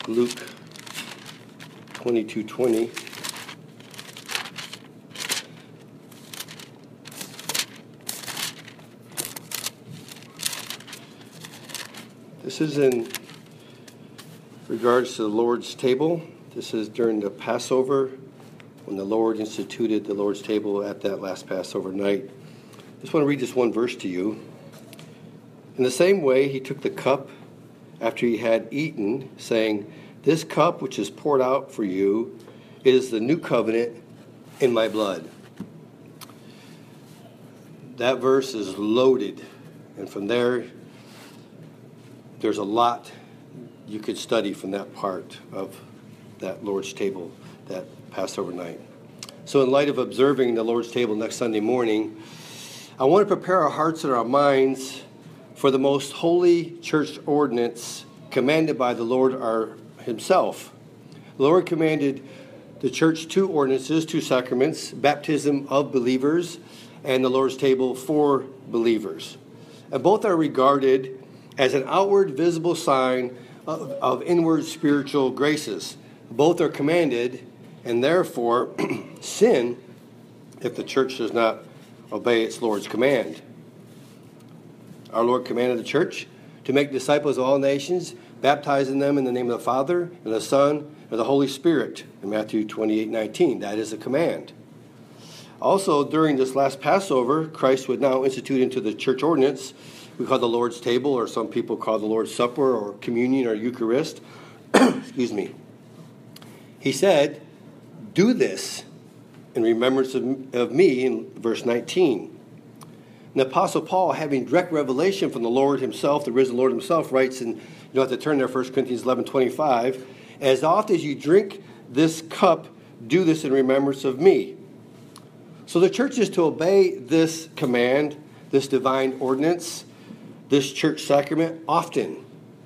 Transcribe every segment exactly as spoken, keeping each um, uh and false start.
Luke twenty-two twenty. This is in regards to the Lord's table. This is during the Passover, when the Lord instituted the Lord's table at that last Passover night. I just want to read this one verse to you. In the same way, he took the cup after he had eaten, saying, "This cup which is poured out for you is the new covenant in my blood." That verse is loaded, and from there, there's a lot you could study from that part of that Lord's table, that Passover night. So in light of observing the Lord's table next Sunday morning, I want to prepare our hearts and our minds for the most holy church ordinance commanded by the Lord our, himself. The Lord commanded the church two ordinances, two sacraments, baptism of believers and the Lord's table for believers. And both are regarded as an outward visible sign of, of inward spiritual graces. Both are commanded and therefore sin if the church does not obey its Lord's command. Our Lord commanded the church to make disciples of all nations, baptizing them in the name of the Father and the Son and the Holy Spirit in Matthew twenty-eight nineteen. That is a command. Also, during this last Passover, Christ would now institute into the church ordinance we call the Lord's table, or some people call the Lord's Supper, or communion, or Eucharist. Excuse me. He said, "Do this in remembrance of, of me," in verse nineteen. And the Apostle Paul, having direct revelation from the Lord himself, the risen Lord himself, writes, and you don't have to turn there, First Corinthians eleven twenty-five, "As often as you drink this cup, do this in remembrance of me." So the church is to obey this command, this divine ordinance, this church sacrament often.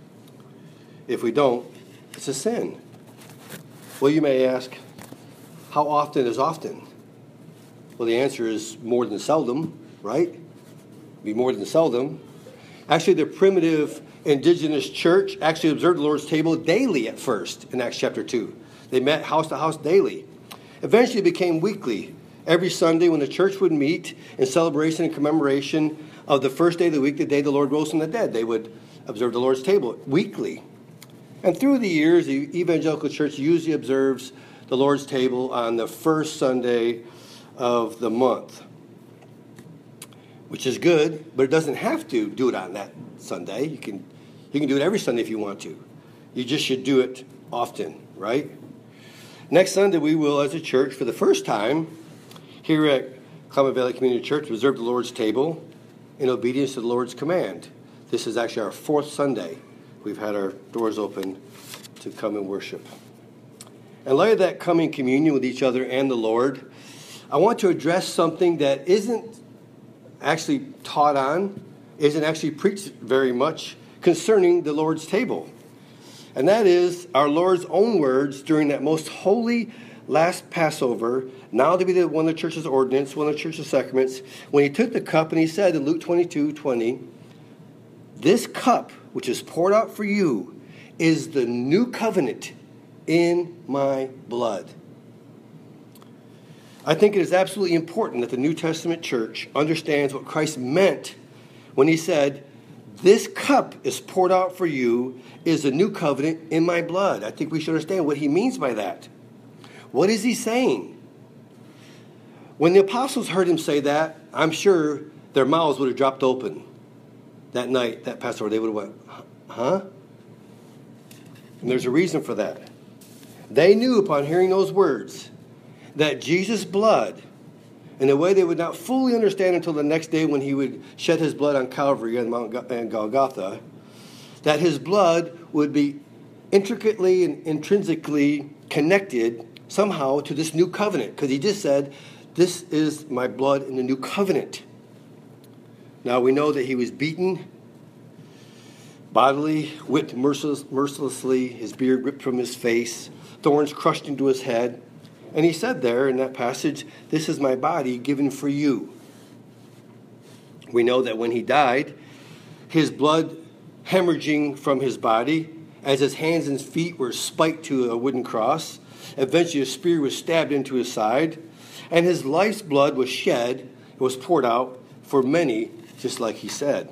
If we don't, it's a sin. Well, you may ask, how often is often? Well, the answer is more than seldom, right? Be more than seldom. Actually, the primitive indigenous church actually observed the Lord's table daily at first in Acts chapter two. They met house to house daily. Eventually, it became weekly. Every Sunday when the church would meet in celebration and commemoration of the first day of the week, the day the Lord rose from the dead, they would observe the Lord's table weekly. And through the years, the evangelical church usually observes the Lord's table on the first Sunday of the month, which is good, but it doesn't have to do it on that Sunday. You can, you can do it every Sunday if you want to. You just should do it often, right? Next Sunday, we will, as a church, for the first time, here at Klamath Valley Community Church, observe the Lord's table in obedience to the Lord's command. This is actually our fourth Sunday. We've had our doors open to come and worship. In light of that coming communion with each other and the Lord, I want to address something that isn't actually taught on, isn't actually preached very much concerning the Lord's table. And that is our Lord's own words during that most holy last Passover, now to be the one of the church's ordinance, one of the church's sacraments, when he took the cup and he said in Luke twenty-two twenty, "This cup which is poured out for you is the new covenant in my blood." I think it is absolutely important that the New Testament church understands what Christ meant when he said, "This cup is poured out for you is the new covenant in my blood." I think we should understand what he means by that. What is he saying? When the apostles heard him say that, I'm sure their mouths would have dropped open that night, that Passover. They would have went, huh? And there's a reason for that. They knew upon hearing those words that Jesus' blood, in a way they would not fully understand until the next day when he would shed his blood on Calvary and Mount Golgotha, that his blood would be intricately and intrinsically connected somehow to this new covenant, because he just said, "This is my blood in the new covenant." Now we know that he was beaten, bodily, whipped merciless, mercilessly, his beard ripped from his face, thorns crushed into his head. And he said there in that passage, "This is my body given for you." We know that when he died, his blood hemorrhaging from his body as his hands and feet were spiked to a wooden cross. Eventually a spear was stabbed into his side, and his life's blood was shed and was poured out for many, just like he said.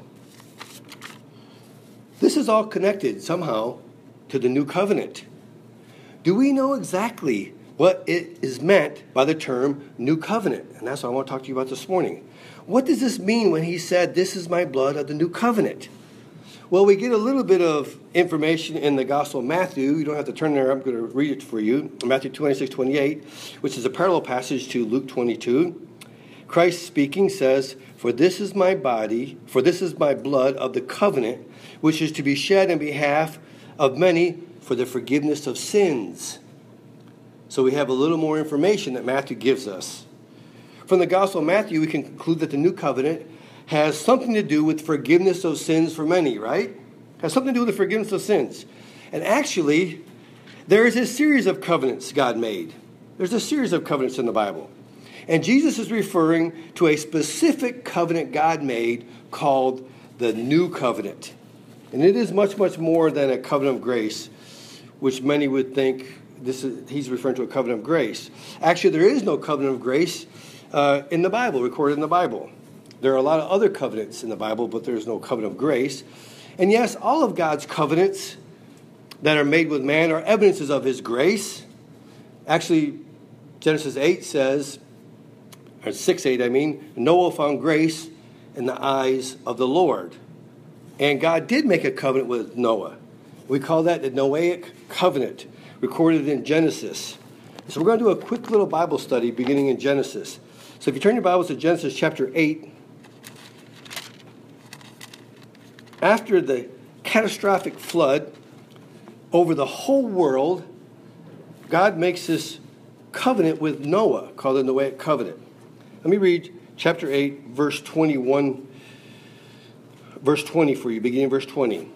This is all connected somehow to the new covenant. Do we know exactly what it is meant by the term new covenant? And that's what I want to talk to you about this morning. What does this mean when he said, "This is my blood of the new covenant"? Well, we get a little bit of information in the Gospel of Matthew. You don't have to turn there. I'm going to read it for you. Matthew twenty-six, twenty-eight, which is a parallel passage to Luke twenty-two. Christ speaking says, "For this is my body, for this is my blood of the covenant, which is to be shed in behalf of many for the forgiveness of sins." So we have a little more information that Matthew gives us. From the Gospel of Matthew, we can conclude that the new covenant has something to do with forgiveness of sins for many, right? Has something to do with the forgiveness of sins. And actually, there is a series of covenants God made. There's a series of covenants in the Bible. And Jesus is referring to a specific covenant God made called the New Covenant. And it is much, much more than a covenant of grace, which many would think this is, he's referring to a covenant of grace. Actually, there is no covenant of grace uh, in the Bible, recorded in the Bible. There are a lot of other covenants in the Bible, but there's no covenant of grace. And yes, all of God's covenants that are made with man are evidences of his grace. Actually, Genesis eight says, or six eight, I mean, Noah found grace in the eyes of the Lord. And God did make a covenant with Noah. We call that the Noahic covenant, recorded in Genesis. So we're going to do a quick little Bible study beginning in Genesis. So if you turn your Bibles to Genesis chapter eight, after the catastrophic flood over the whole world, God makes this covenant with Noah, called the Noahic covenant. Let me read chapter eight, verse twenty-one, verse twenty for you, beginning verse twenty.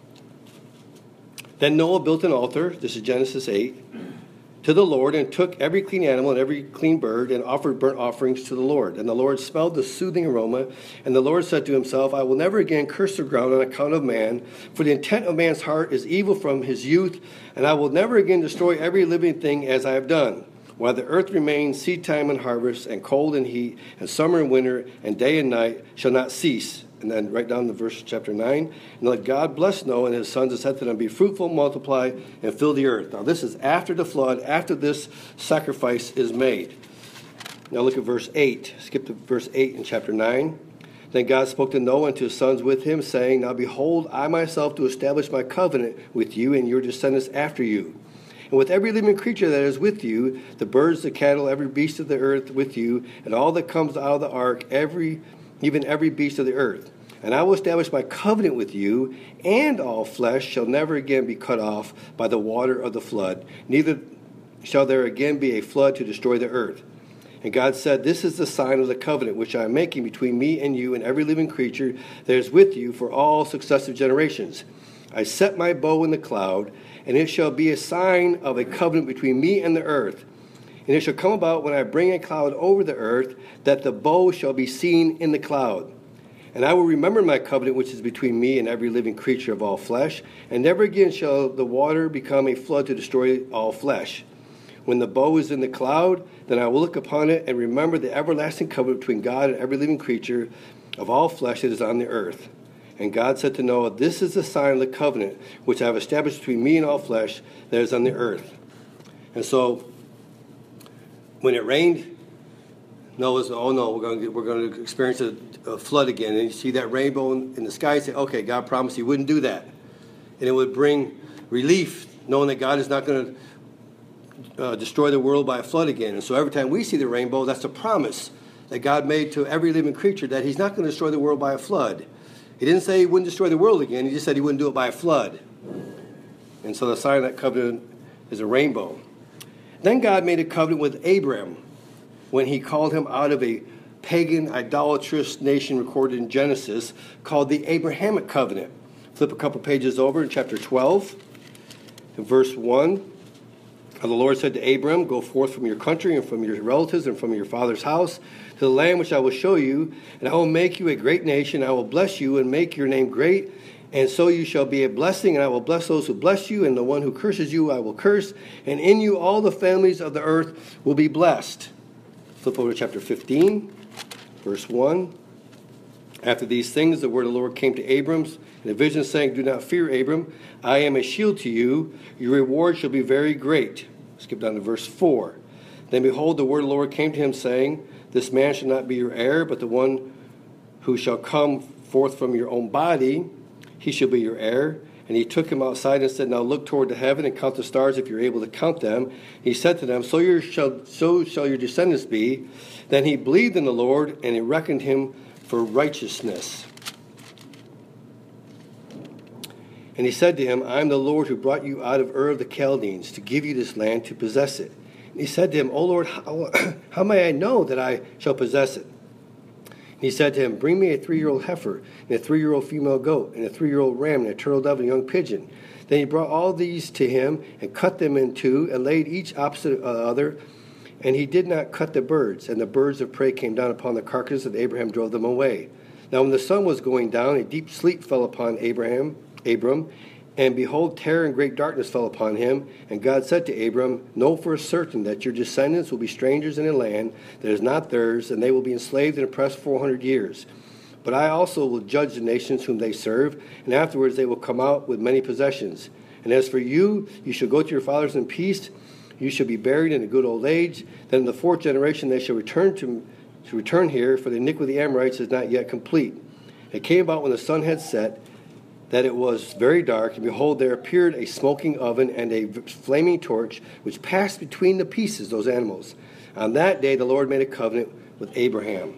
Then Noah built an altar, this is Genesis eight, to the Lord, and took every clean animal and every clean bird and offered burnt offerings to the Lord. And the Lord smelled the soothing aroma, and the Lord said to himself, "I will never again curse the ground on account of man, for the intent of man's heart is evil from his youth, and I will never again destroy every living thing as I have done. While the earth remains, seed time and harvest, and cold and heat, and summer and winter, and day and night shall not cease." And then right down to verse chapter nine. "And let God bless Noah and his sons, and said to them, Be fruitful, multiply, and fill the earth." Now this is after the flood, after this sacrifice is made. Now look at verse eight. Skip to verse eight in chapter nine. "Then God spoke to Noah and to his sons with him, saying, Now behold, I myself do establish my covenant with you and your descendants after you. And with every living creature that is with you, the birds, the cattle, every beast of the earth with you, and all that comes out of the ark, every even every beast of the earth. And I will establish my covenant with you, and all flesh shall never again be cut off by the water of the flood, neither shall there again be a flood to destroy the earth. And God said, This is the sign of the covenant which I am making between me and you and every living creature that is with you for all successive generations. I set my bow in the cloud, and it shall be a sign of a covenant between me and the earth. And it shall come about when I bring a cloud over the earth, that the bow shall be seen in the cloud. And I will remember my covenant which is between me and every living creature of all flesh, and never again shall the water become a flood to destroy all flesh. When the bow is in the cloud, then I will look upon it and remember the everlasting covenant between God and every living creature of all flesh that is on the earth. And God said to Noah, This is the sign of the covenant which I have established between me and all flesh that is on the earth. And so, when it rained, Noah's, oh no, we're going to we're going to experience a, a flood again. And you see that rainbow in, in the sky, you say, okay, God promised he wouldn't do that. And it would bring relief, knowing that God is not going to uh, destroy the world by a flood again. And so every time we see the rainbow, that's a promise that God made to every living creature that he's not going to destroy the world by a flood. He didn't say he wouldn't destroy the world again. He just said he wouldn't do it by a flood. And so the sign of that covenant is a rainbow. Then God made a covenant with Abram when he called him out of a pagan, idolatrous nation recorded in Genesis called the Abrahamic covenant. Flip a couple pages over in chapter twelve, in verse one. And the Lord said to Abram, Go forth from your country and from your relatives and from your father's house to the land which I will show you, and I will make you a great nation. I will bless you and make your name great, And so you shall be a blessing, and I will bless those who bless you, and the one who curses you I will curse, and in you all the families of the earth will be blessed. Flip over to chapter fifteen, verse one. After these things, the word of the Lord came to Abram in a vision, saying, do not fear, Abram. I am a shield to you. Your reward shall be very great. Skip down to verse four. Then behold, the word of the Lord came to him, saying, this man shall not be your heir, but the one who shall come forth from your own body, he shall be your heir. And he took him outside and said, now look toward the heaven and count the stars if you're able to count them. He said to them, so, your shall, so shall your descendants be. Then he believed in the Lord, and he reckoned him for righteousness. And he said to him, I am the Lord who brought you out of Ur of the Chaldeans to give you this land to possess it. And he said to him, O Lord, how, how may I know that I shall possess it? And he said to him, bring me a three-year-old heifer, and a three-year-old female goat, and a three-year-old ram, and a turtle dove, and a young pigeon. Then he brought all these to him, and cut them in two, and laid each opposite the other. And he did not cut the birds, and the birds of prey came down upon the carcass, and Abraham drove them away. Now when the sun was going down, a deep sleep fell upon Abraham, Abram, and behold, terror and great darkness fell upon him. And God said to Abram, know for certain that your descendants will be strangers in a land that is not theirs, and they will be enslaved and oppressed four hundred years. But I also will judge the nations whom they serve, and afterwards they will come out with many possessions. And as for you, you shall go to your fathers in peace. You shall be buried in a good old age. Then in the fourth generation they shall return to, to return here, for the iniquity of the Amorites is not yet complete. It came about when the sun had set, that it was very dark, and behold, there appeared a smoking oven and a flaming torch, which passed between the pieces, those animals. On that day the Lord made a covenant with Abraham.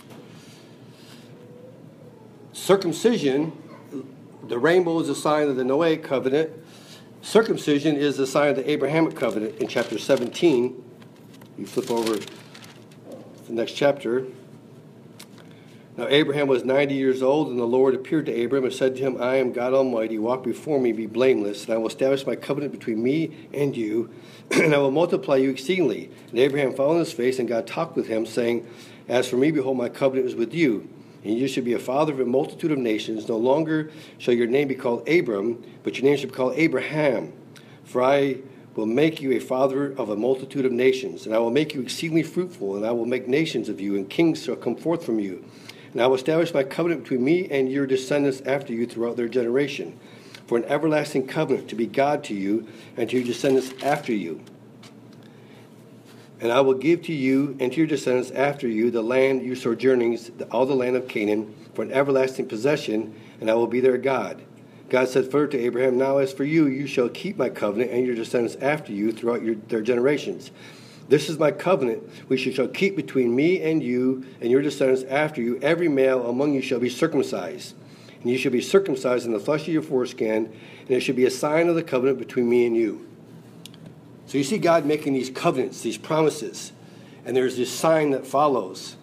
Circumcision, the rainbow is a sign of the Noahic covenant. Circumcision is the sign of the Abrahamic covenant in chapter seventeen. You flip over to the next chapter. Now Abraham was ninety years old, and the Lord appeared to Abraham and said to him, I am God Almighty, walk before me, be blameless, and I will establish my covenant between me and you, and I will multiply you exceedingly. And Abraham fell on his face, and God talked with him, saying, as for me, behold, my covenant is with you, and you shall be a father of a multitude of nations. No longer shall your name be called Abram, but your name shall be called Abraham. For I will make you a father of a multitude of nations, and I will make you exceedingly fruitful, and I will make nations of you, and kings shall come forth from you. And I will establish my covenant between me and your descendants after you throughout their generation, for an everlasting covenant to be God to you and to your descendants after you. And I will give to you and to your descendants after you the land you sojournings, all the land of Canaan, for an everlasting possession, and I will be their God. God said further to Abraham, now as for you, you shall keep my covenant and your descendants after you throughout your, their generations. This is my covenant which you shall keep between me and you and your descendants after you. Every male among you shall be circumcised, and you shall be circumcised in the flesh of your foreskin, and it shall be a sign of the covenant between me and you. So you see God making these covenants, these promises, and there's this sign that follows.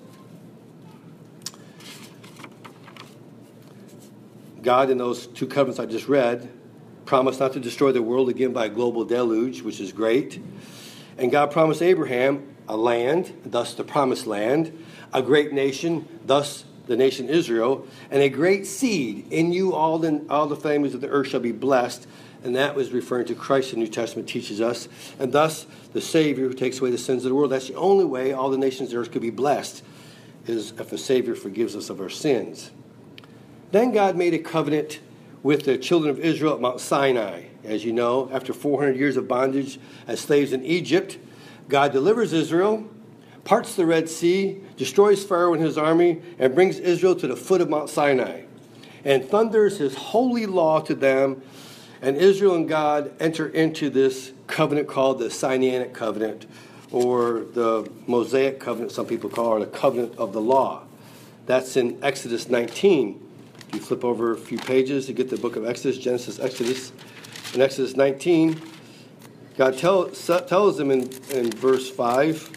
God, in those two covenants I just read, promised not to destroy the world again by a global deluge, which is great. And God promised Abraham a land, thus the promised land, a great nation, thus the nation Israel, and a great seed. In you all the, all the families of the earth shall be blessed. And that was referring to Christ, the New Testament teaches us. And thus the Savior who takes away the sins of the world. That's the only way all the nations of the earth could be blessed, is if a Savior forgives us of our sins. Then God made a covenant with the children of Israel at Mount Sinai. As you know, after four hundred years of bondage as slaves in Egypt, God delivers Israel, parts the Red Sea, destroys Pharaoh and his army, and brings Israel to the foot of Mount Sinai, and thunders his holy law to them. And Israel and God enter into this covenant called the Sinaitic covenant, or the Mosaic covenant, some people call it, or the covenant of the law. That's in Exodus nineteen. If you flip over a few pages to get the book of Exodus, Genesis, Exodus. In Exodus nineteen, God tell, tells them in, in verse five,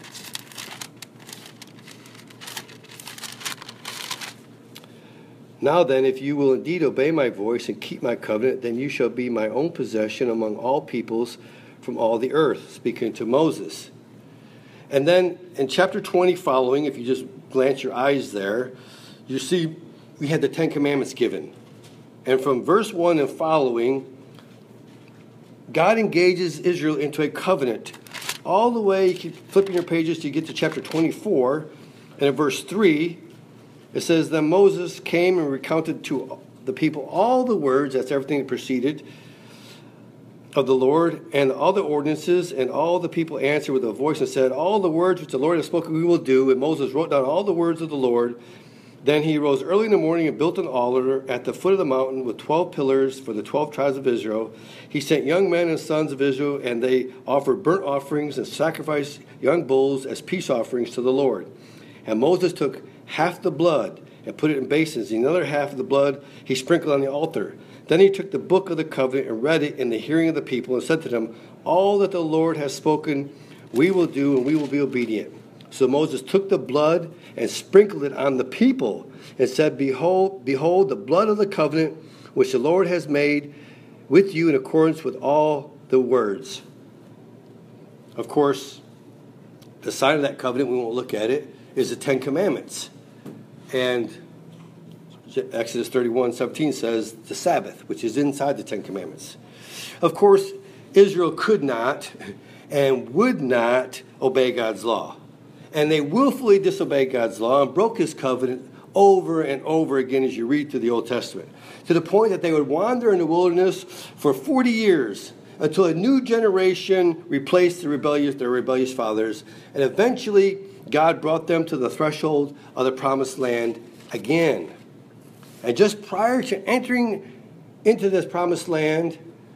now then, if you will indeed obey my voice and keep my covenant, then you shall be my own possession among all peoples from all the earth, speaking to Moses. And then in chapter twenty following, if you just glance your eyes there, you see we had the Ten Commandments given. And from verse one and following, God engages Israel into a covenant. All the way, you keep flipping your pages till you get to chapter twenty-four. And in verse three, it says, Then Moses came and recounted to the people all the words, that's everything that preceded, of the Lord, and all the ordinances, and all the people answered with a voice and said, All the words which the Lord has spoken we will do. And Moses wrote down all the words of the Lord. Then he rose early in the morning and built an altar at the foot of the mountain with twelve pillars for the twelve tribes of Israel. He sent young men and sons of Israel, and they offered burnt offerings and sacrificed young bulls as peace offerings to the Lord. And Moses took half the blood and put it in basins. The other half of the blood he sprinkled on the altar. Then he took the book of the covenant and read it in the hearing of the people and said to them, All that the Lord has spoken we will do, and we will be obedient. So Moses took the blood and sprinkled it on the people and said, Behold, behold the blood of the covenant which the Lord has made with you in accordance with all the words. Of course, the sign of that covenant, we won't look at it, is the Ten Commandments. And Exodus thirty-one seventeen says the Sabbath, which is inside the Ten Commandments. Of course, Israel could not and would not obey God's law. And they willfully disobeyed God's law and broke his covenant over and over again as you read through the Old Testament, to the point that they would wander in the wilderness for forty years until a new generation replaced the rebellious, their rebellious fathers, and eventually God brought them to the threshold of the promised land again. And just prior to entering into this promised land,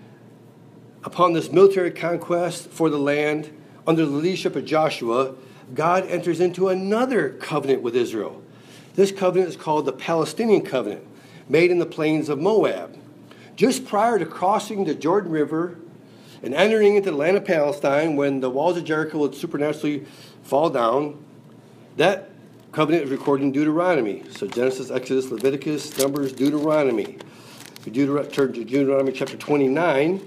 upon this military conquest for the land under the leadership of Joshua, God enters into another covenant with Israel. This covenant is called the Palestinian covenant, made in the plains of Moab. Just prior to crossing the Jordan River and entering into the land of Palestine, when the walls of Jericho would supernaturally fall down, that covenant is recorded in Deuteronomy. So Genesis, Exodus, Leviticus, Numbers, Deuteronomy. We Deuter- turn to Deuteronomy chapter twenty-nine.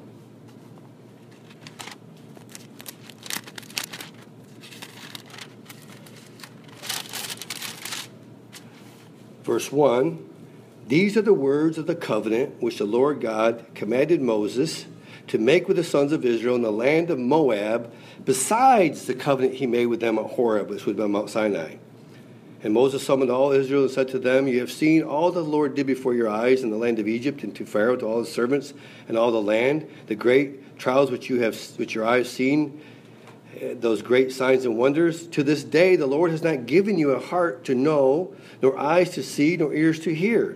Verse one, These are the words of the covenant which the Lord God commanded Moses to make with the sons of Israel in the land of Moab, besides the covenant he made with them at Horeb, which would be Mount Sinai. And Moses summoned all Israel and said to them, You have seen all that the Lord did before your eyes in the land of Egypt, and to Pharaoh, to all his servants, and all the land, the great trials which you have, which your eyes seen, those great signs and wonders. To this day the Lord has not given you a heart to know, nor eyes to see, nor ears to hear.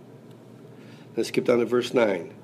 Let's skip down to verse nine.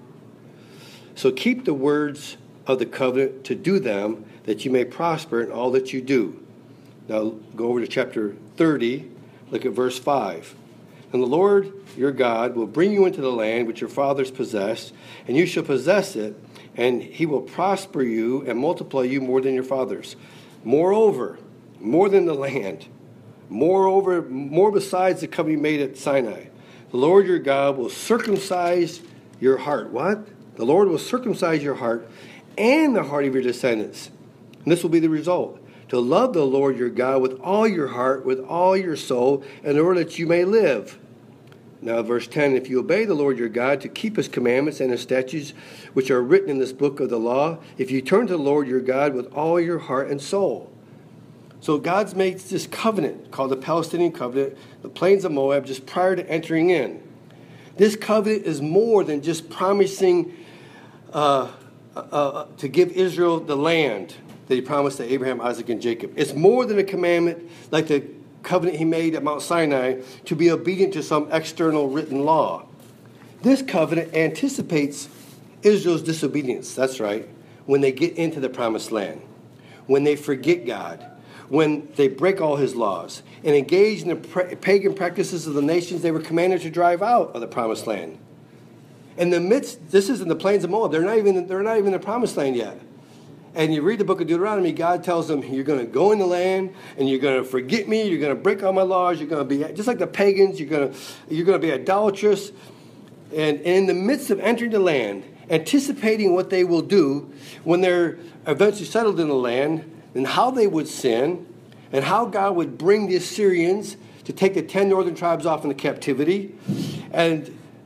So keep the words of the covenant to do them, that you may prosper in all that you do. Now go over to chapter thirty, look at verse five. And the Lord your God will bring you into the land which your fathers possessed, and you shall possess it, and he will prosper you and multiply you more than your fathers. Moreover, more than the land, moreover, more besides the covenant made at Sinai, the Lord your God will circumcise your heart. What? The Lord will circumcise your heart and the heart of your descendants. And this will be the result: to love the Lord your God with all your heart, with all your soul, in order that you may live. Now, verse ten, if you obey the Lord your God to keep his commandments and his statutes, which are written in this book of the law, if you turn to the Lord your God with all your heart and soul. So God's made this covenant called the Palestinian covenant, the plains of Moab, just prior to entering in. This covenant is more than just promising uh, uh, to give Israel the land that he promised to Abraham, Isaac, and Jacob. It's more than a commandment like the covenant he made at Mount Sinai to be obedient to some external written law. This covenant anticipates Israel's disobedience, that's right, when they get into the promised land, when they forget God, when they break all his laws and engage in the pagan practices of the nations they were commanded to drive out of the promised land. In the midst, this is in the plains of Moab. They're not even, they're not even in the promised land yet. And you read the book of Deuteronomy, God tells them, you're going to go in the land and you're going to forget me, you're going to break all my laws, you're going to be, just like the pagans, you're going to, you're going to be idolatrous. And, and in the midst of entering the land, anticipating what they will do when they're eventually settled in the land, and how they would sin, and how God would bring the Assyrians to take the ten northern tribes off into captivity, and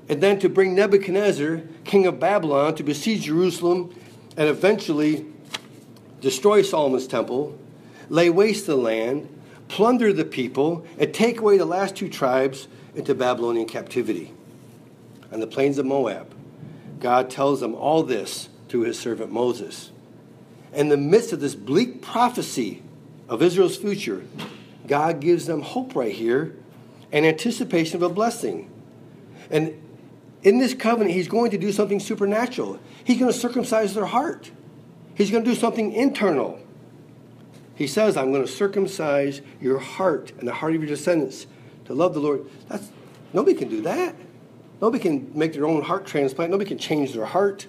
and then to bring Nebuchadnezzar, king of Babylon, to besiege Jerusalem and eventually destroy Solomon's temple, lay waste the land, plunder the people, and take away the last two tribes into Babylonian captivity. On the plains of Moab, God tells them all this through his servant Moses. In the midst of this bleak prophecy of Israel's future, God gives them hope right here and anticipation of a blessing. And in this covenant, he's going to do something supernatural. He's going to circumcise their heart. He's going to do something internal. He says, I'm going to circumcise your heart and the heart of your descendants to love the Lord. That's, nobody can do that. Nobody can make their own heart transplant. Nobody can change their heart.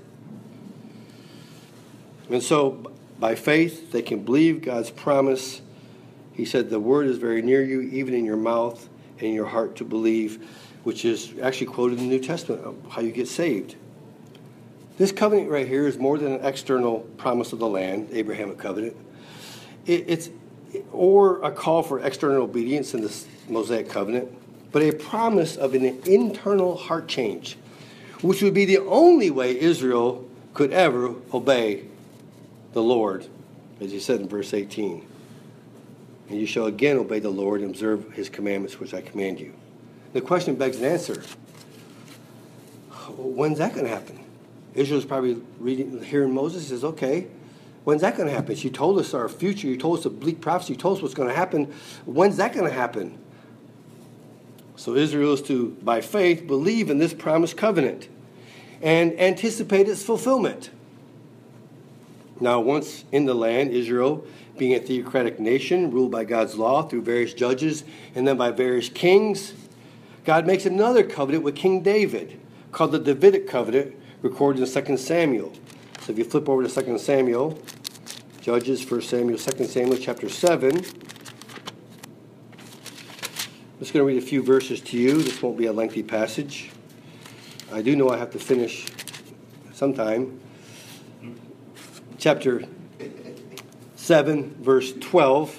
And so, by faith, they can believe God's promise. He said, the word is very near you, even in your mouth and in your heart to believe, which is actually quoted in the New Testament of how you get saved. This covenant right here is more than an external promise of the land, Abrahamic covenant. It, it's or a call for external obedience in the Mosaic covenant, but a promise of an internal heart change, which would be the only way Israel could ever obey the Lord, as he said in verse eighteen. And you shall again obey the Lord and observe his commandments, which I command you. The question begs an answer. When's that going to happen? Israel's probably reading, hearing Moses. He says, okay, when's that going to happen? You told us our future. You told us a bleak prophecy. You told us what's going to happen. When's that going to happen? So Israel is to, by faith, believe in this promised covenant and anticipate its fulfillment. Now, once in the land, Israel, being a theocratic nation, ruled by God's law through various judges and then by various kings, God makes another covenant with King David called the Davidic covenant, recorded in Second Samuel. So if you flip over to Second Samuel, Judges, First Samuel, Second Samuel, chapter seven. I'm just going to read a few verses to you. This won't be a lengthy passage. I do know I have to finish sometime. Chapter seven, verse twelve.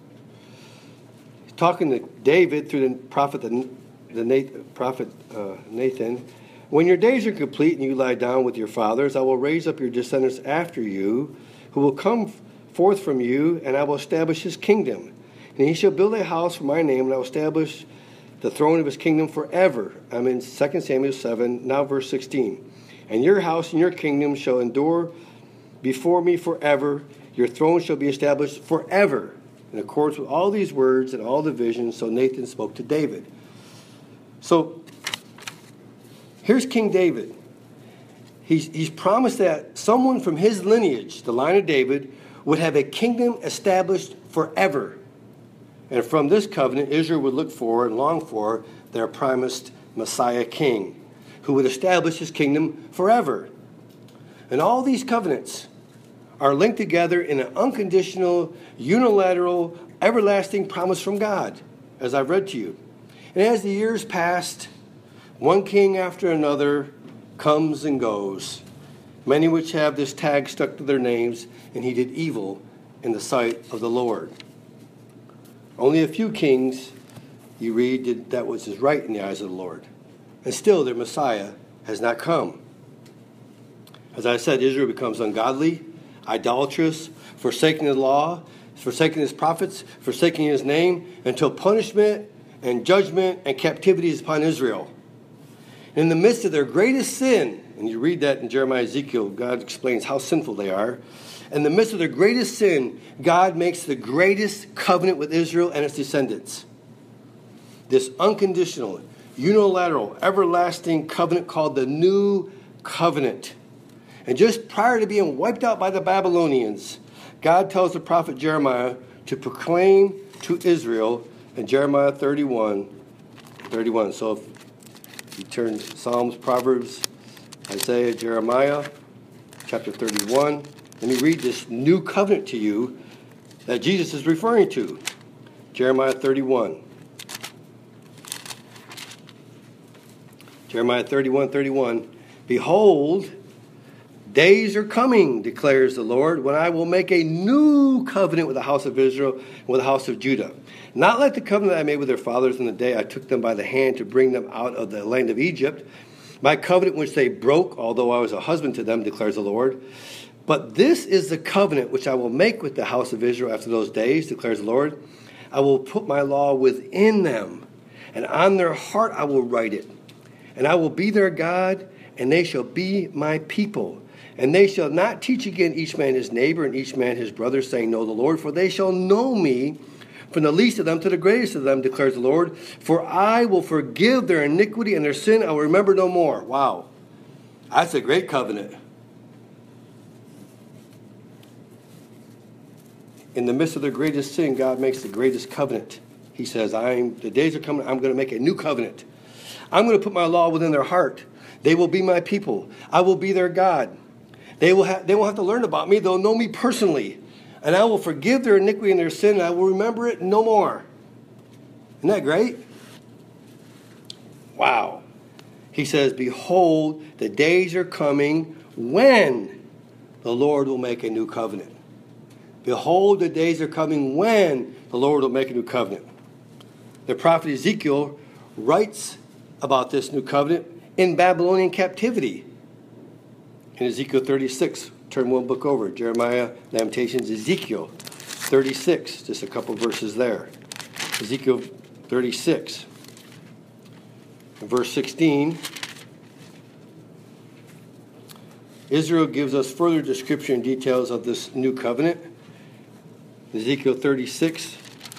He's talking to David through the prophet, the, the Nathan, prophet uh, Nathan. When your days are complete and you lie down with your fathers, I will raise up your descendants after you, who will come forth from you, and I will establish his kingdom. And he shall build a house for my name, and I will establish the throne of his kingdom forever. I'm in Second Samuel seven, now verse sixteen. And your house and your kingdom shall endure before me forever. Your throne shall be established forever. In accordance with all these words and all the visions, so Nathan spoke to David. So, here's King David. He's, he's promised that someone from his lineage, the line of David, would have a kingdom established forever. And from this covenant, Israel would look for and long for their promised Messiah king, who would establish his kingdom forever. And all these covenants are linked together in an unconditional, unilateral, everlasting promise from God, as I've read to you. And as the years passed, one king after another comes and goes, many which have this tag stuck to their names, and he did evil in the sight of the Lord. Only a few kings, you read, did that which is right in the eyes of the Lord. And still their Messiah has not come. As I said, Israel becomes ungodly, idolatrous, forsaking the law, forsaking his prophets, forsaking his name, until punishment and judgment and captivity is upon Israel. In the midst of their greatest sin, and you read that in Jeremiah, Ezekiel, God explains how sinful they are. In the midst of their greatest sin, God makes the greatest covenant with Israel and its descendants. This unconditional, unilateral, everlasting covenant called the New Covenant. And just prior to being wiped out by the Babylonians, God tells the prophet Jeremiah to proclaim to Israel in Jeremiah thirty-one, thirty-one. So if you turn to Psalms, Proverbs, Isaiah, Jeremiah, chapter thirty-one, let me read this new covenant to you that Jesus is referring to. Jeremiah thirty-one. Jeremiah thirty-one, thirty-one. Behold, days are coming, declares the Lord, when I will make a new covenant with the house of Israel and with the house of Judah. Not like the covenant I made with their fathers in the day I took them by the hand to bring them out of the land of Egypt, My covenant which they broke, although I was a husband to them, declares the Lord. But this is the covenant which I will make with the house of Israel after those days, declares the Lord. I will put my law within them, and on their heart I will write it. And I will be their God, and they shall be my people. And they shall not teach again each man his neighbor and each man his brother, saying, Know the Lord, for they shall know me, from the least of them to the greatest of them, declares the Lord. For I will forgive their iniquity and their sin I will remember no more. Wow. That's a great covenant. In the midst of their greatest sin, God makes the greatest covenant. He says, I'm, the days are coming, I'm going to make a new covenant. I'm going to put my law within their heart. They will be my people. I will be their God. They will ha- they won't have to learn about me. They'll know me personally. And I will forgive their iniquity and their sin, and I will remember it no more. Isn't that great? Wow. He says, Behold, the days are coming when the Lord will make a new covenant. Behold, the days are coming when the Lord will make a new covenant. The prophet Ezekiel writes about this new covenant in Babylonian captivity. In Ezekiel thirty-six, turn one book over, Jeremiah, Lamentations, Ezekiel thirty-six, just a couple verses there. Ezekiel thirty-six, verse sixteen. Israel gives us further description and details of this new covenant. Ezekiel thirty-six.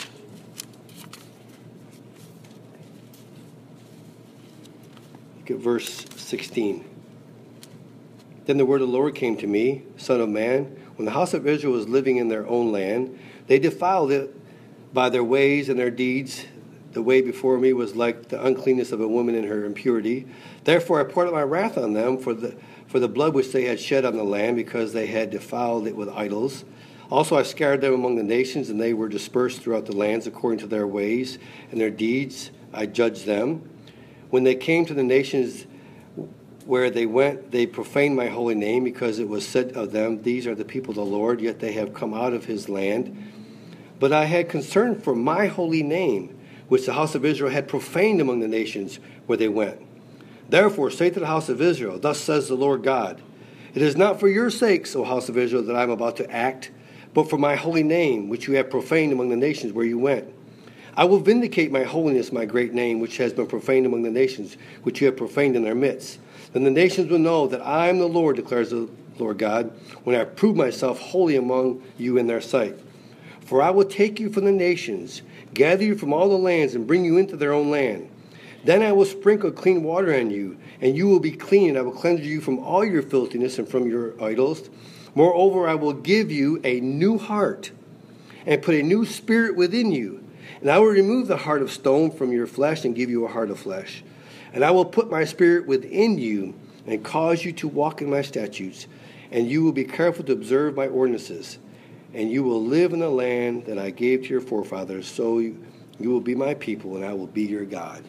Look at verse sixteen. Then the word of the Lord came to me, Son of man, when the house of Israel was living in their own land, they defiled it by their ways and their deeds. The way before me was like the uncleanness of a woman in her impurity. Therefore I poured out my wrath on them for the for the blood which they had shed on the land, because they had defiled it with idols. Also I scattered them among the nations, and they were dispersed throughout the lands according to their ways and their deeds. I judged them. When they came to the nations where they went, they profaned my holy name, because it was said of them, These are the people of the Lord, yet they have come out of his land. But I had concern for my holy name, which the house of Israel had profaned among the nations where they went. Therefore say to the house of Israel, Thus says the Lord God, It is not for your sakes, O house of Israel, that I am about to act, but for my holy name, which you have profaned among the nations where you went. I will vindicate my holiness, my great name, which has been profaned among the nations, which you have profaned in their midst. Then the nations will know that I am the Lord, declares the Lord God, when I prove myself holy among you in their sight. For I will take you from the nations, gather you from all the lands, and bring you into their own land. Then I will sprinkle clean water on you, and you will be clean, and I will cleanse you from all your filthiness and from your idols. Moreover, I will give you a new heart, and put a new spirit within you. And I will remove the heart of stone from your flesh, and give you a heart of flesh. And I will put my spirit within you, and cause you to walk in my statutes. And you will be careful to observe my ordinances. And you will live in the land that I gave to your forefathers. So you, you will be my people, and I will be your God.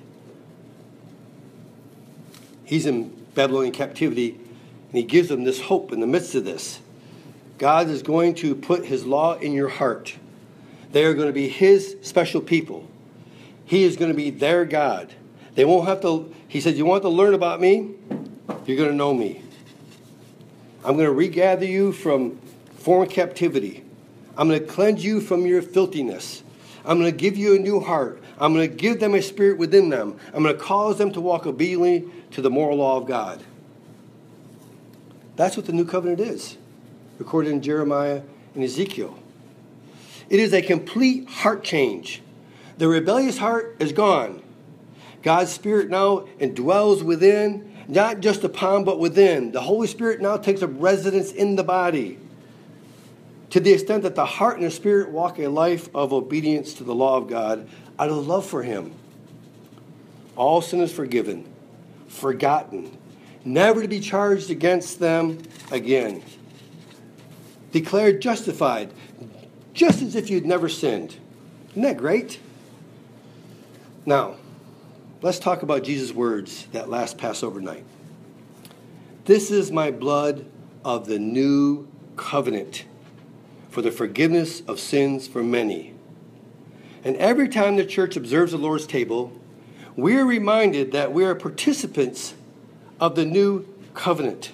He's in Babylonian captivity, and he gives them this hope in the midst of this. God is going to put his law in your heart. They are going to be his special people. He is going to be their God. They won't have to, he said, you want to learn about me? You're going to know me. I'm going to regather you from foreign captivity. I'm going to cleanse you from your filthiness. I'm going to give you a new heart. I'm going to give them a spirit within them. I'm going to cause them to walk obediently to the moral law of God. That's what the new covenant is, recorded in Jeremiah and Ezekiel. It is a complete heart change. The rebellious heart is gone. God's Spirit now indwells within, not just upon, but within. The Holy Spirit now takes up residence in the body, to the extent that the heart and the spirit walk a life of obedience to the law of God out of love for him. All sin is forgiven, forgotten, never to be charged against them again. Declared justified, just as if you'd never sinned. Isn't that great? Now, let's talk about Jesus' words that last Passover night. This is my blood of the new covenant, for the forgiveness of sins for many. And every time the church observes the Lord's table, we are reminded that we are participants of the new covenant.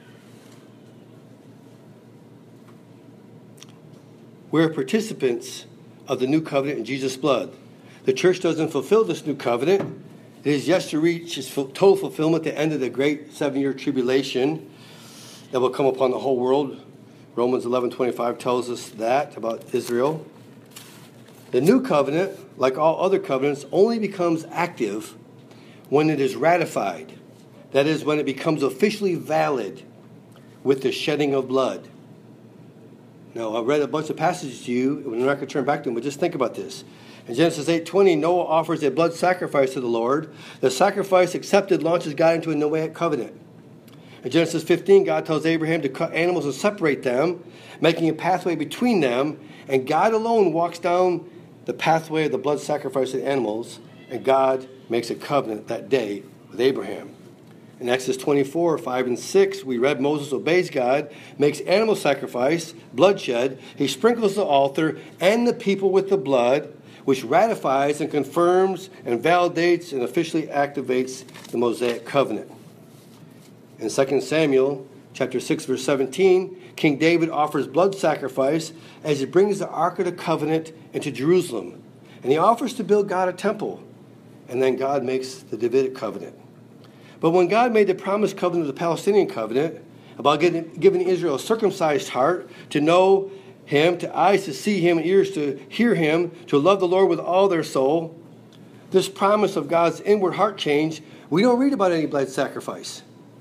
We're participants of the new covenant in Jesus' blood. The church doesn't fulfill this new covenant. It is yet to reach its total fulfillment at the end of the great seven-year tribulation that will come upon the whole world. Romans eleven twenty-five tells us that about Israel. The new covenant, like all other covenants, only becomes active when it is ratified. That is, when it becomes officially valid with the shedding of blood. Now, I read a bunch of passages to you. We're not going to turn back to them, but just think about this. In Genesis eight twenty, Noah offers a blood sacrifice to the Lord. The sacrifice accepted launches God into a Noahic covenant. In Genesis fifteen, God tells Abraham to cut animals and separate them, making a pathway between them, and God alone walks down the pathway of the blood sacrifice of the animals, and God makes a covenant that day with Abraham. In Exodus twenty-four, five and six, we read Moses obeys God, makes animal sacrifice, bloodshed. He sprinkles the altar and the people with the blood, which ratifies and confirms and validates and officially activates the Mosaic covenant. In Second Samuel chapter six, verse seventeen, King David offers blood sacrifice as he brings the Ark of the Covenant into Jerusalem. And he offers to build God a temple. And then God makes the Davidic covenant. But when God made the promised covenant of the Palestinian covenant, about getting, giving Israel a circumcised heart to know him, to eyes to see him, and ears to hear him, to love the Lord with all their soul, this promise of God's inward heart change, we don't read about any blood sacrifice.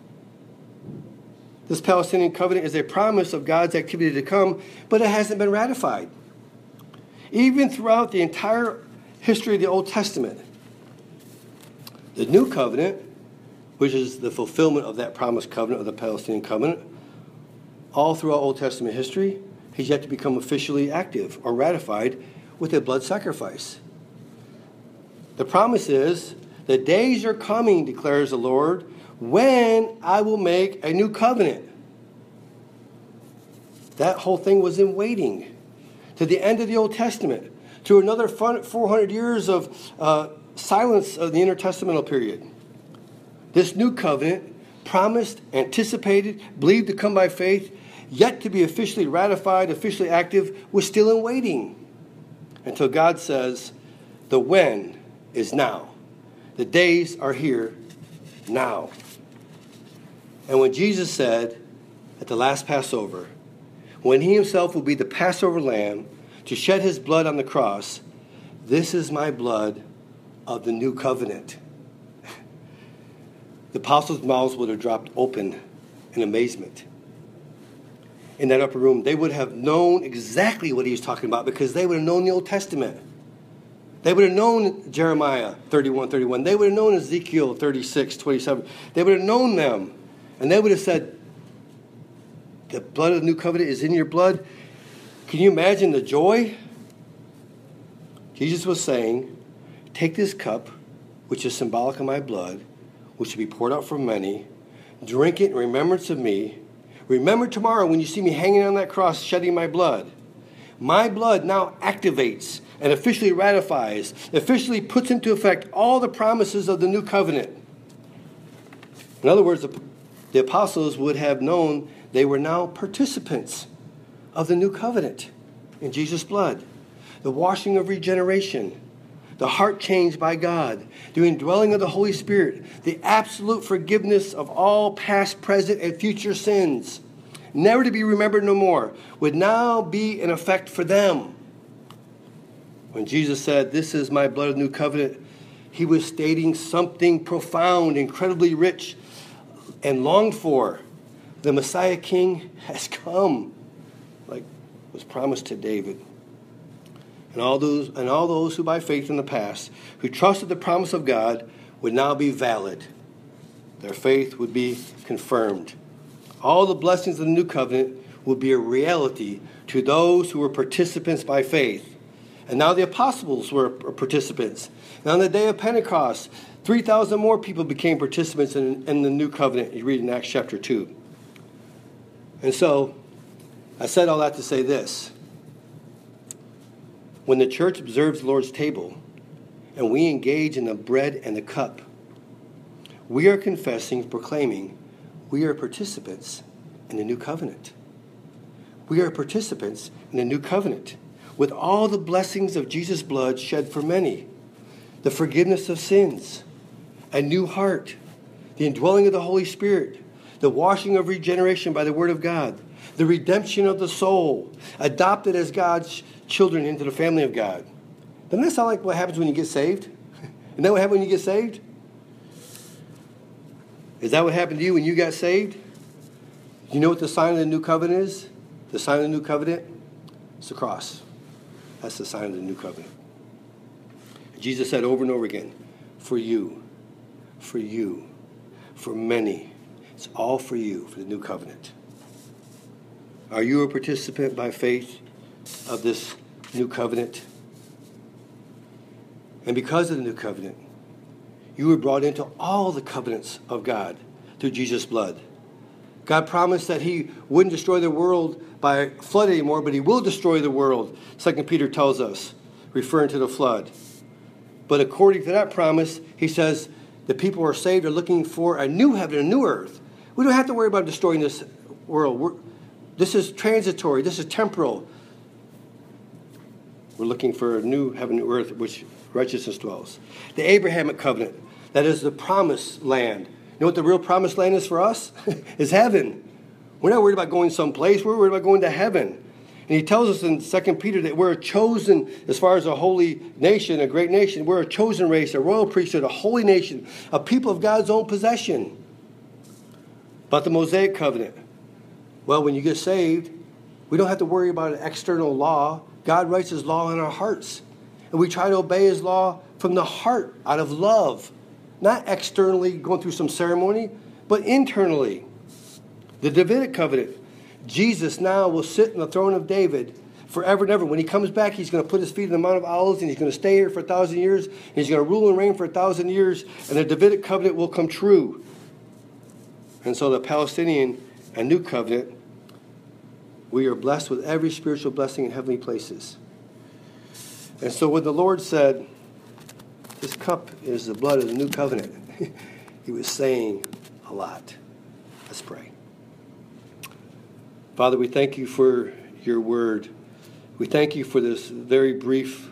This Palestinian covenant is a promise of God's activity to come, but it hasn't been ratified. Even throughout the entire history of the Old Testament, the new covenant, which is the fulfillment of that promised covenant of the Palestinian covenant, all throughout Old Testament history, has yet to become officially active or ratified with a blood sacrifice. The promise is, the days are coming, declares the Lord, when I will make a new covenant. That whole thing was in waiting to the end of the Old Testament, to another four hundred years of uh, silence of the intertestamental period. This new covenant, promised, anticipated, believed to come by faith, yet to be officially ratified, officially active, was still in waiting. Until God says, the when is now. The days are here now. And when Jesus said at the last Passover, when he himself will be the Passover lamb to shed his blood on the cross, this is my blood of the new covenant. The apostles' mouths would have dropped open in amazement. In that upper room, they would have known exactly what he was talking about because they would have known the Old Testament. They would have known Jeremiah thirty-one thirty-one. They would have known Ezekiel thirty-six twenty-seven. They would have known them. And they would have said, the blood of the new covenant is in your blood. Can you imagine the joy? Jesus was saying, take this cup, which is symbolic of my blood, which will be poured out for many. Drink it in remembrance of me. Remember tomorrow when you see me hanging on that cross shedding my blood. My blood now activates and officially ratifies, officially puts into effect all the promises of the new covenant. In other words, the, the apostles would have known they were now participants of the new covenant in Jesus' blood. The washing of regeneration, the heart changed by God, the indwelling of the Holy Spirit, the absolute forgiveness of all past, present, and future sins, never to be remembered no more, would now be in effect for them. When Jesus said, this is my blood of the new covenant, he was stating something profound, incredibly rich, and longed for. The Messiah King has come, like was promised to David. And all those and all those who by faith in the past, who trusted the promise of God, would now be valid. Their faith would be confirmed. All the blessings of the new covenant would be a reality to those who were participants by faith. And now the apostles were participants. And on the day of Pentecost, three thousand more people became participants in, in the new covenant. You read in Acts chapter two. And so, I said all that to say this. When the church observes the Lord's table and we engage in the bread and the cup, We are confessing, proclaiming, we are participants in the new covenant. We are participants in the new covenant with all the blessings of Jesus' blood shed for many, the forgiveness of sins, a new heart, the indwelling of the Holy Spirit, the washing of regeneration by the Word of God, the redemption of the soul, adopted as God's children into the family of God. Doesn't that sound like what happens when you get saved? Isn't that what happened when you get saved? Is that what happened to you when you got saved? You know what the sign of the new covenant is? The sign of the new covenant? It's the cross. That's the sign of the new covenant. Jesus said over and over again, for you, for you, for many. It's all for you, for the new covenant. Are you a participant by faith of this new covenant? And because of the new covenant, you were brought into all the covenants of God through Jesus' blood. God promised that he wouldn't destroy the world by flood anymore, but he will destroy the world, Second Peter tells us, referring to the flood. But according to that promise, he says the people who are saved are looking for a new heaven, a new earth. We don't have to worry about destroying this world. We're, this is transitory. This is temporal. We're looking for a new heaven and earth which righteousness dwells. The Abrahamic covenant, that is the promised land. You know what the real promised land is for us? Is heaven. We're not worried about going someplace. We're worried about going to heaven. And he tells us in Second Peter that we're a chosen, as far as a holy nation, a great nation, we're a chosen race, a royal priesthood, a holy nation, a people of God's own possession. About the Mosaic covenant. Well, when you get saved, we don't have to worry about an external law. God writes his law in our hearts. And we try to obey his law from the heart, out of love. Not externally going through some ceremony, but internally. The Davidic covenant. Jesus now will sit on the throne of David forever and ever. When he comes back, he's going to put his feet in the Mount of Olives, and he's going to stay here for a thousand years. And he's going to rule and reign for a thousand years, and the Davidic covenant will come true. And so the Palestinian and new covenant, we are blessed with every spiritual blessing in heavenly places. And so when the Lord said, this cup is the blood of the new covenant, he was saying a lot. Let's pray. Father, we thank you for your word. We thank you for this very brief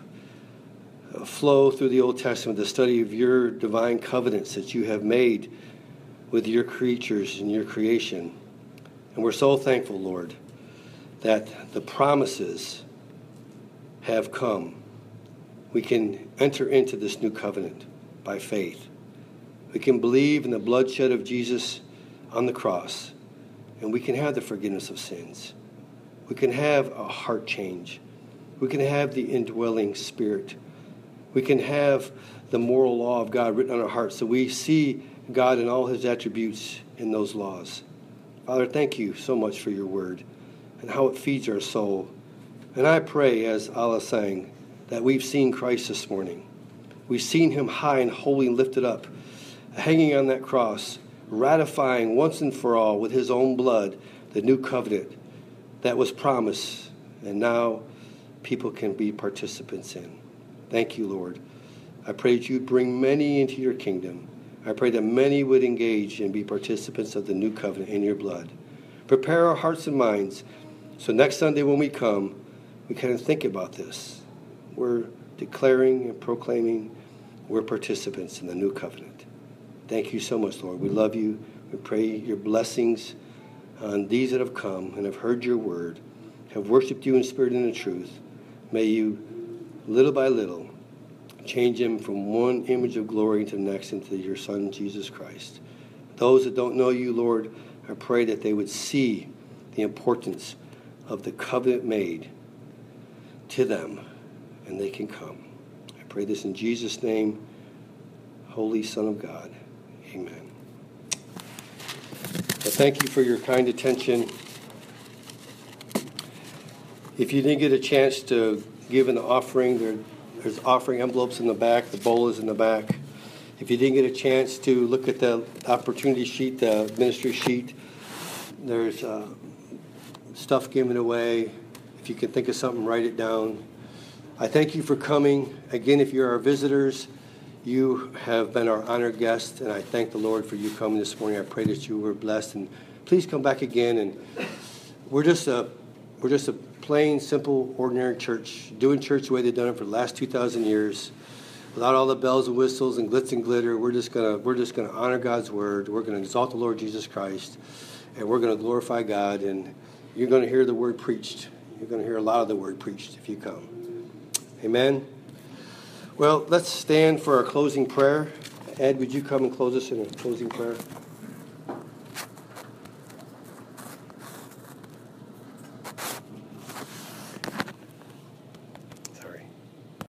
flow through the Old Testament, the study of your divine covenants that you have made with your creatures and your creation. And we're so thankful, Lord, that the promises have come. We can enter into this new covenant by faith. We can believe in the bloodshed of Jesus on the cross, and we can have the forgiveness of sins. We can have a heart change. We can have the indwelling spirit. We can have the moral law of God written on our hearts, so we see God in all his attributes in those laws. Father, thank you so much for your word and how it feeds our soul. And I pray, as Allah sang, that we've seen Christ this morning. We've seen him high and holy and lifted up, hanging on that cross, ratifying once and for all with his own blood the new covenant that was promised, and now people can be participants in. Thank you, Lord. I pray that you'd bring many into your kingdom. I pray that many would engage and be participants of the new covenant in your blood. Prepare our hearts and minds so next Sunday when we come, we kind of think about this. We're declaring and proclaiming we're participants in the new covenant. Thank you so much, Lord. We love you. We pray your blessings on these that have come and have heard your word, have worshiped you in spirit and in truth. May you, little by little, change them from one image of glory to the next into your Son, Jesus Christ. Those that don't know you, Lord, I pray that they would see the importance of the covenant made to them, and they can come. I pray this in Jesus' name, Holy Son of God. Amen. Well, thank you for your kind attention. If you didn't get a chance to give an offering, there, there's offering envelopes in the back. The bowl is in the back. If you didn't get a chance to look at the opportunity sheet, the ministry sheet, there's uh, stuff given away. If you can think of something, write it down. I thank you for coming. Again, if you're our visitors, You have been our honored guest, and I thank the Lord for you coming this morning. I pray that you were blessed, and please come back again. And we're just a we're just a plain, simple, ordinary church, doing church the way they've done it for the last two thousand years, without all the bells and whistles and glitz and glitter. We're just gonna we're just gonna honor God's word. We're gonna exalt the Lord Jesus Christ, and we're gonna glorify God. And you're gonna hear the word preached. You're gonna hear a lot of the word preached if you come. Amen. Well, let's stand for our closing prayer. Ed, would you come and close us in a closing prayer?